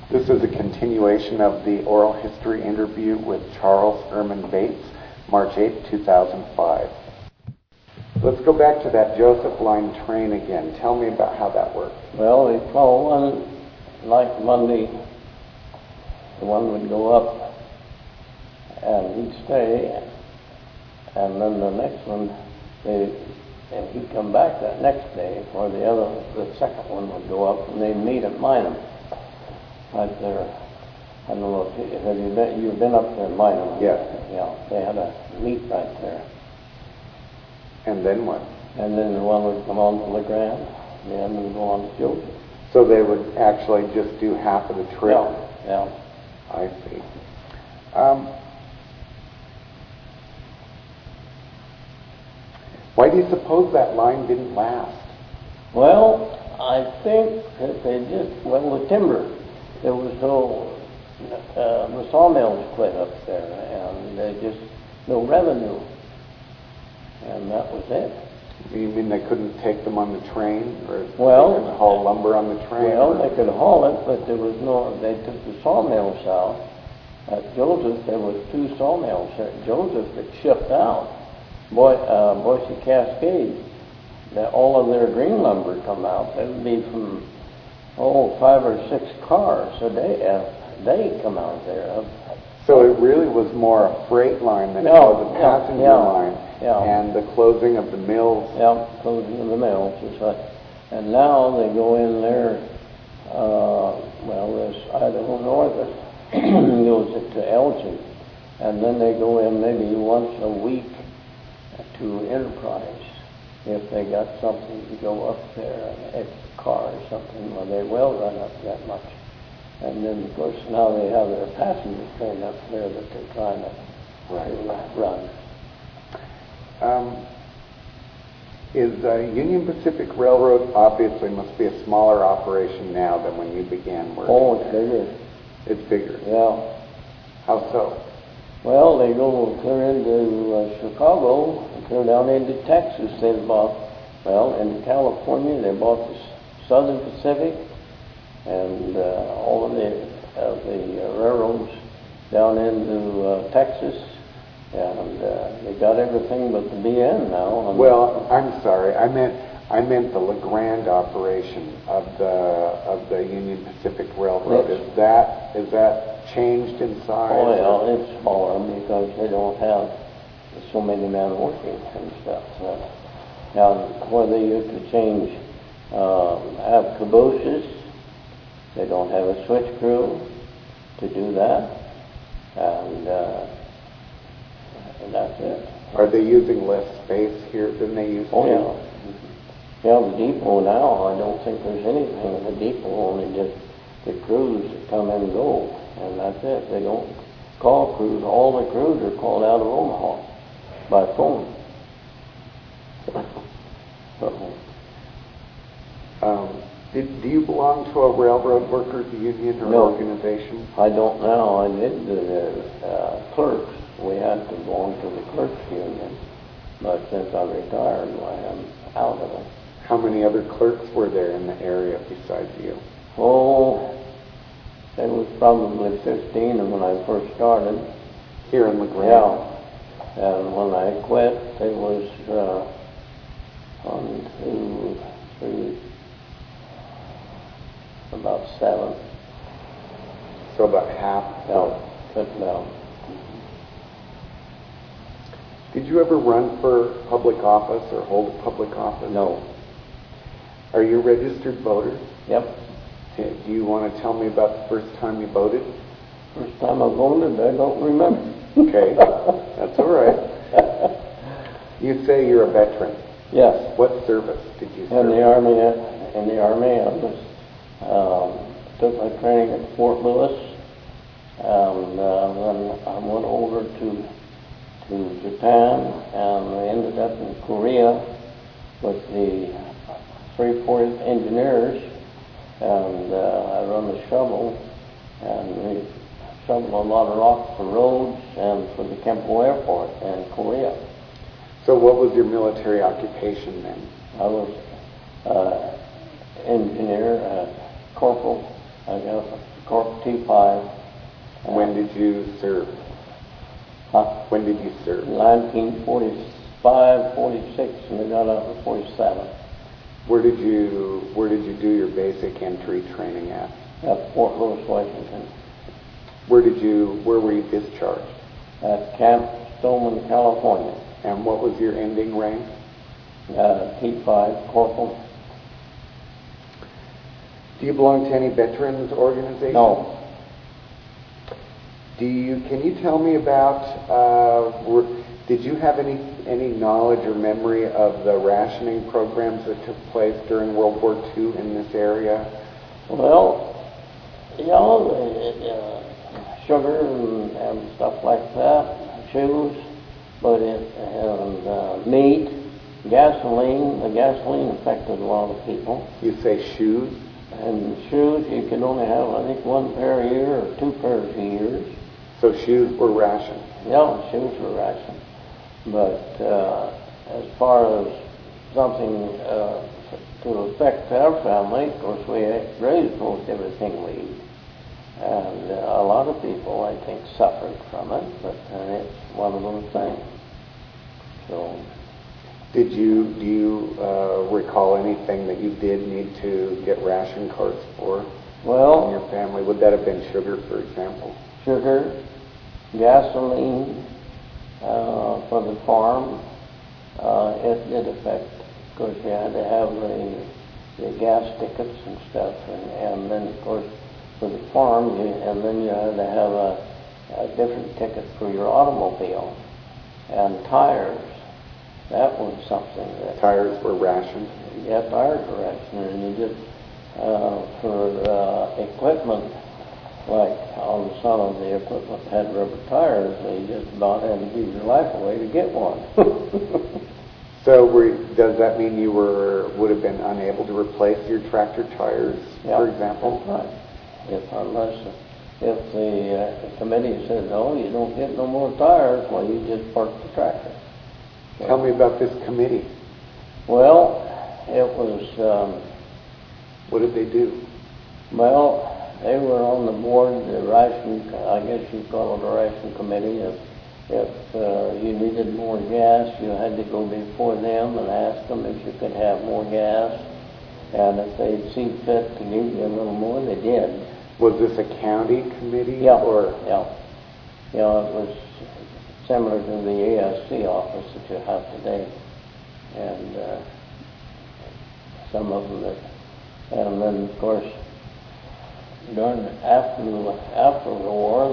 This is a continuation of the oral history interview with Charles Erman Bates, March 8, 2005. Let's go back to that Joseph Line train again. Tell me about how that worked. Well, we call one, like Monday, the one would go up and he'd stay, and then the next one, and he'd come back that next day, or the second one would go up, and they'd meet at Minham, right there. I don't know if you've been up there in Minham? Yes. Yeah, they had a meet right there. And then what? And then the one would come on to LeGrand, and the other would go on to Joseph. So they would actually just do half of the trip? Yeah. I see. Why do you suppose that line didn't last? Well, I think that the timber, there was the sawmills quit up there, and no revenue, and that was it. You mean they couldn't take them on the train, or well, they couldn't haul lumber on the train? Well, they could haul it, but they took the sawmills out. At Joseph, there was 2 sawmills at Joseph that shipped out. Boise Cascade, all of their green lumber come out. That would be from 5 or 6 cars a day come out there. So it really was more a freight line than it was a passenger line. Yeah. And the closing of the mills. Yeah, closing of the mills. And now they go in there. There's Idaho Northern goes to Elgin, and then they go in maybe once a week to Enterprise if they got something to go up there, an extra car or something, or they will run up that much. And then, of course, now they have their passenger train up there that they're trying to run. Is Union Pacific Railroad obviously must be a smaller operation now than when you began working? Oh, it's bigger. It's bigger? Yeah. How so? Well, they go clear into Chicago, clear down into Texas. They bought, into California, they bought the Southern Pacific and all of the railroads down into Texas, and they got everything but the BN now. Well, I'm sorry. I meant the LeGrand operation of the Union Pacific Railroad. Is that changed in size? Oh, yeah, it's smaller because they don't have so many men working and stuff. Now, where they used to have cabooses, they don't have a switch crew to do that, and that's it. Are they using less space here than they used to? Oh, yeah. Yeah, the depot now, I don't think there's anything in the depot, only just the crews that come and go, and that's it. They don't call crews. All the crews are called out of Omaha by phone. Do you belong to a railroad workers union or organization? I don't now. I did the clerks. We had to belong to the clerks union, but since I retired, I am out of it. How many other clerks were there in the area besides you? Oh, there was probably 15 when I first started. Here in LeGrand? Yeah. And when I quit, there was 1, 2, 3, about 7. So about half? Yeah, cut down. Did you ever run for public office or hold a public office? No. Are you a registered voter? Yep. Do you want to tell me about the first time you voted? First time I voted, I don't remember. Okay, that's all right. You say you're a veteran. Yes. What service did you serve? In the Army, I was took my training at Fort Lewis, and then I went over to Japan, and I ended up in Korea with the 340th Engineers, and I run the shovel, and we shoveled a lot of rock for roads and for the Kempo Airport in Korea. So what was your military occupation then? I was engineer, corporal I got a Corp T5. When did you serve? When did you serve? 1945, 46, and I got out in 47. Where did you do your basic entry training at? At Fort Lewis, Washington. Where were you discharged? At Camp Stoneman, California. And what was your ending rank? T5, corporal. Do you belong to any veterans organization? No. Can you tell me about, did you have any knowledge or memory of the rationing programs that took place during World War II in this area? Well, sugar and stuff like that, shoes, and meat, gasoline. The gasoline affected a lot of people. You say shoes? And shoes, you could only have, I think, one pair a year or two pairs a year. So shoes were rationed? Yeah, shoes were rationed. But as far as something to affect our family, of course, we raised most everything we eat. And a lot of people, I think, suffered from it, but it's one of those things. So, do you recall anything that you did need to get ration cards for in your family? Would that have been sugar, for example? Sugar, gasoline for the farm. It did affect, because you had to have the gas tickets and stuff, and then, of course, for the farm, and then you had to have a different ticket for your automobile, and tires. That was something that... Tires were rationed? Yeah, tires were rationed, and you just, for equipment, like on some of the equipment had rubber tires, so you just about had to give your life away to get one. So does that mean you would have been unable to replace your tractor tires, for example? That's right. If the committee said, no, you don't get no more tires, well, you just park the tractor. So, tell me about this committee. Well, it was... what did they do? Well, they were on the board, the ration, I guess you call it a ration committee. If you needed more gas, you had to go before them and ask them if you could have more gas. And if they'd see fit to give you a little more, they did. Was this a county committee? Yeah. Or? Yeah. It was similar to the ASC office that you have today. And some of them that, and then of course, after the war,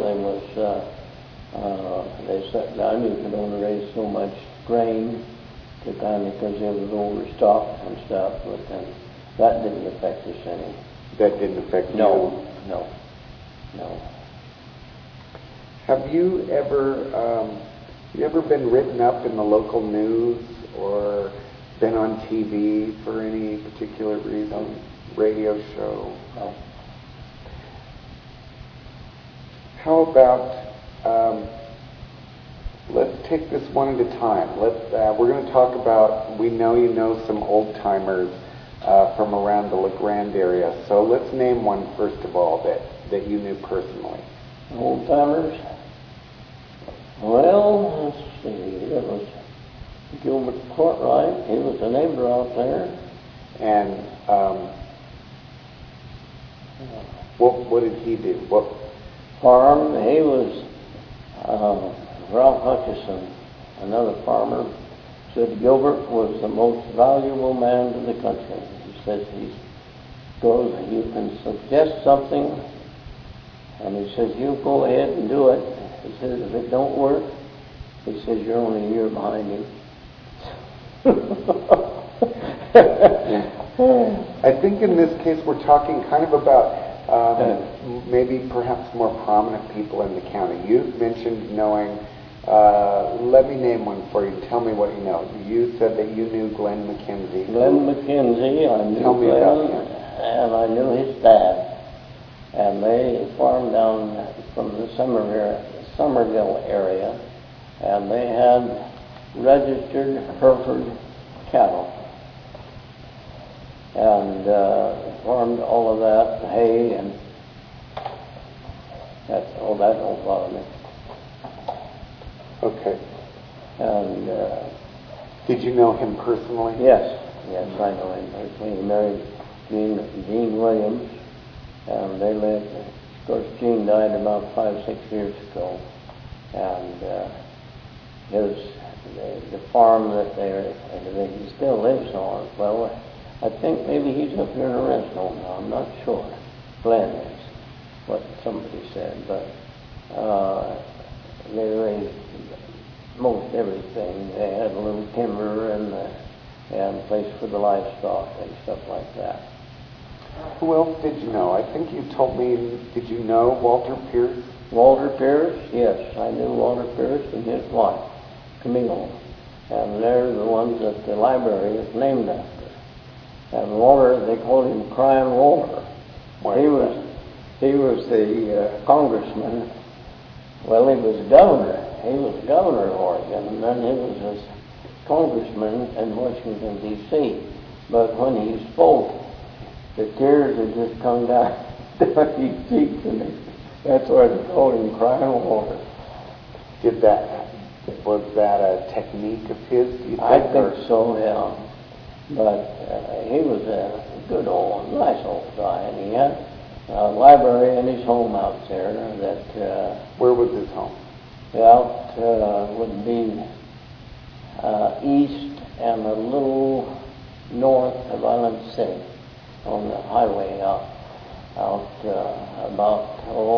they set down. You could only raise so much grain to kind of, because it was overstocked and stuff. But then that didn't affect us any. That didn't affect you? No. Have you ever been written up in the local news or been on TV for any particular reason? Radio show? No. How about, let's take this one at a time. We're going to talk about, we know you know some old timers from around the LeGrand area. So let's name one first of all that you knew personally. Old timers? Well, let's see. It was Gilbert Courtright. He was a neighbor out there. And what did he do? What farm? He was Ralph Hutchison, another farmer. Said Gilbert was the most valuable man to the country. He says you can suggest something, and he says you go ahead and do it. He says if it don't work, he says you're only a year behind him. I think in this case we're talking kind of about maybe perhaps more prominent people in the county. You've mentioned knowing, let me name one for you. Tell me what you know. You said that you knew Glenn McKenzie. Glenn McKenzie, I knew Tell me Glenn, about him. And I knew his dad. And they farmed down from the Somerville area, and they had registered Hereford cattle. And farmed all of that, hay, and that don't bother me. Okay. And did you know him personally? yes, I know him personally. He married Jean Williams, and they lived. Of course, Jean died about 5-6 years ago, and the farm that he still lives on. Well, I think maybe he's up here in a rest home now. I'm not sure. Glenn is what somebody said, but they raised most everything. They had a little timber and place for the livestock and stuff like that. Who else did you know? I think you told me, did you know Walter Pierce? Walter Pierce, yes, I knew Walter Pierce and his wife, Camille. And they're the ones that the library is named after. And Walter, they called him Crying Walter. He was the congressman. Well, he was governor. He was governor of Oregon, and then he was a congressman in Washington, D.C. But when he spoke, the tears had just come down his cheeks, and that's why they called him Crying Walter. Was that a technique of his, do you think? I think so, yeah. But he was a good nice old guy, and he had a library in his home out there that... Where was his home? Out would be east and a little north of Island City on the highway out about,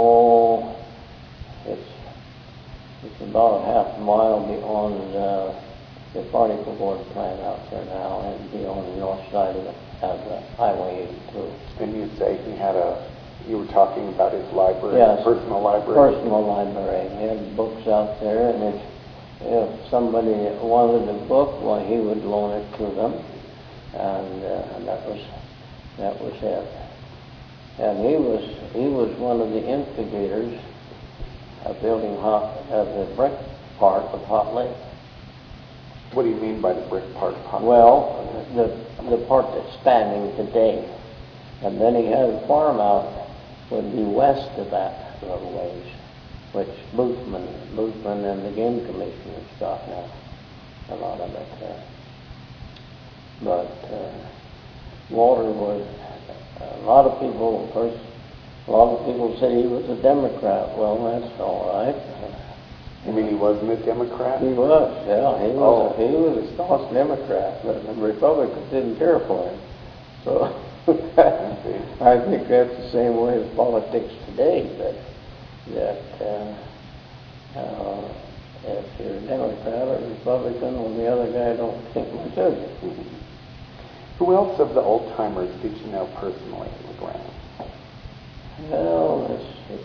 it's about a half mile beyond the particle board plant out there now, and be on the north side of the Highway 82. And you say you were talking about his library, yes, personal library? Personal library. He had books out there, and if somebody wanted a book, well, he would loan it to them, and that was it. And he was one of the instigators of building the brick part of Hot Lake. What do you mean by the brick part of Hot Lake? Well, the part that's standing today. And then he had a farm out would be west of that a little ways, which Boothman and the Game Commission has got now, a lot of it there. But Walter was, a lot of people say he was a Democrat. Well, that's all right. You mean he wasn't a Democrat? He was, yeah. He was a staunch Democrat, but the Republicans didn't care for him. So I think that's the same way with politics today, that if you're a Democrat or Republican, well, the other guy don't think much of you. Who else of the old-timers did you know personally in the ground? Well, let's see.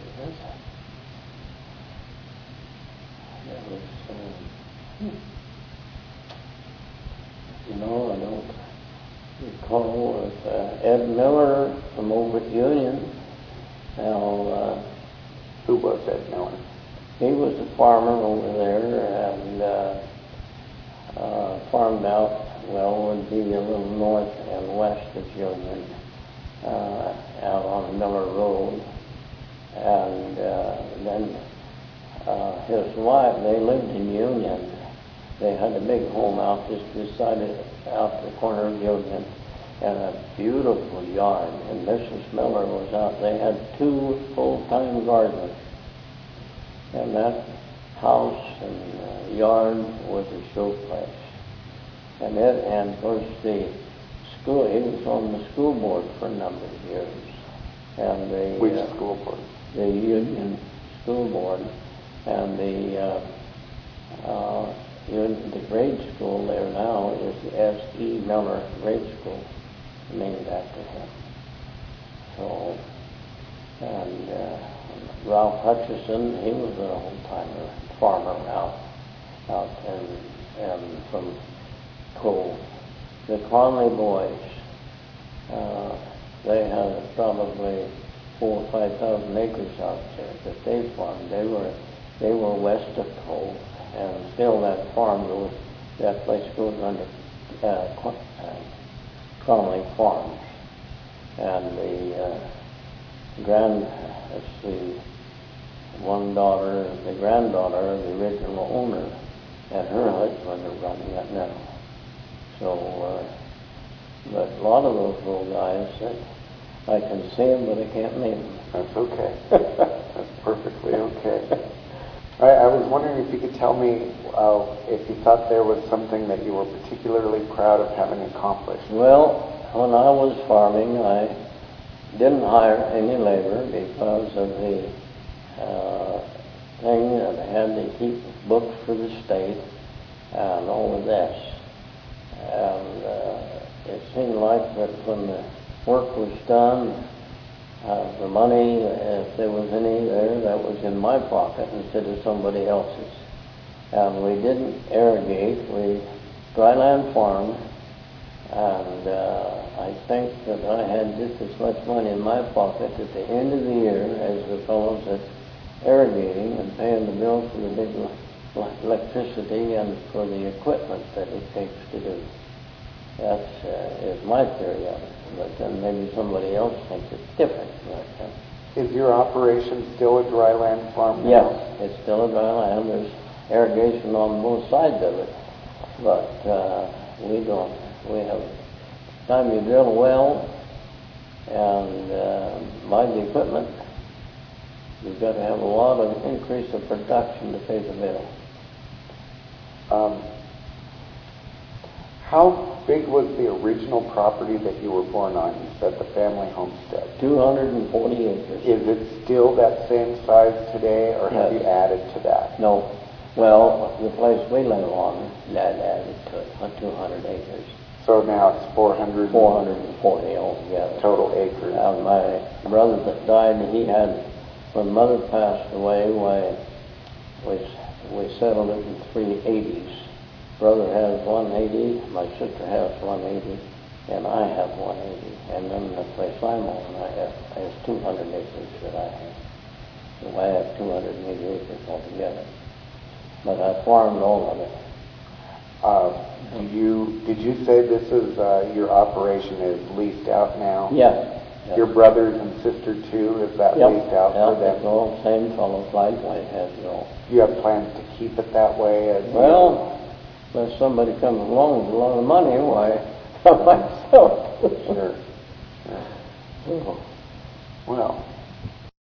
I don't recall with Ed Miller from over at Union. Now, who was Ed Miller? He was a farmer over there and farmed out, would be a little north and west of Union, out on Miller Road. And then his wife, they lived in Union. They had a big home out just out the corner of Union, and a beautiful yard. And Mrs. Miller was out. They had 2 full-time gardeners. And that house and yard was a showplace. And of course the school, he was on the school board for a number of years. And which school board? The Union School Board. And the grade school there now is the S.E. Miller Grade School, named after him. So, and Ralph Hutchison, he was an old-timer farmer out and from Cove. The Conley boys, they had probably 4,000 or 5,000 acres out there that they farmed. They were west of Cove, and still that place goes under Conley Farms. And one daughter, the granddaughter of the original owner, and her husband are running it now. So, but a lot of those little guys, I can see them, but I can't name them. That's okay. That's perfectly okay. I was wondering if you could tell me if you thought there was something that you were particularly proud of having accomplished. Well, when I was farming, I didn't hire any labor because of the thing that I had to keep books for the state and all of this. And it seemed like that when the work was done, the money, if there was any there, that was in my pocket instead of somebody else's. And we didn't irrigate, we dryland farmed, and I think that I had just as much money in my pocket at the end of the year as the fellows that's irrigating and paying the bill for the big electricity and for the equipment that it takes to do. That is my theory of it, but then maybe somebody else thinks it's different. But, is your operation still a dryland farm now? Yes, it's still a dryland. There's irrigation on both sides of it, but we don't. We have time you drill a well and buy the equipment, you've got to have a lot of increase of production to pay the bill. How big was the original property that you were born on? You said the family homestead. 240 acres. Is it still that same size today, or have you added to that? No. Well, the place we live on, Dad added to it, 200 acres. So now it's 440 altogether. Total acres. And my brother that died, he had, when Mother passed away, we settled it in 380s. Brother has 180, my sister has 180, and I have 180. And then the place I'm on, has 200 acres that I have. So I have 280 acres altogether. But I farmed all of it. Did you say this is your operation is leased out now? Yes. Your brothers and sister too, is that leased out for them? It's all the same fellow, White has it all. Do you have plans to keep it that way? Well, unless somebody comes along with a lot of money, why, I might sell it. Sure. Well,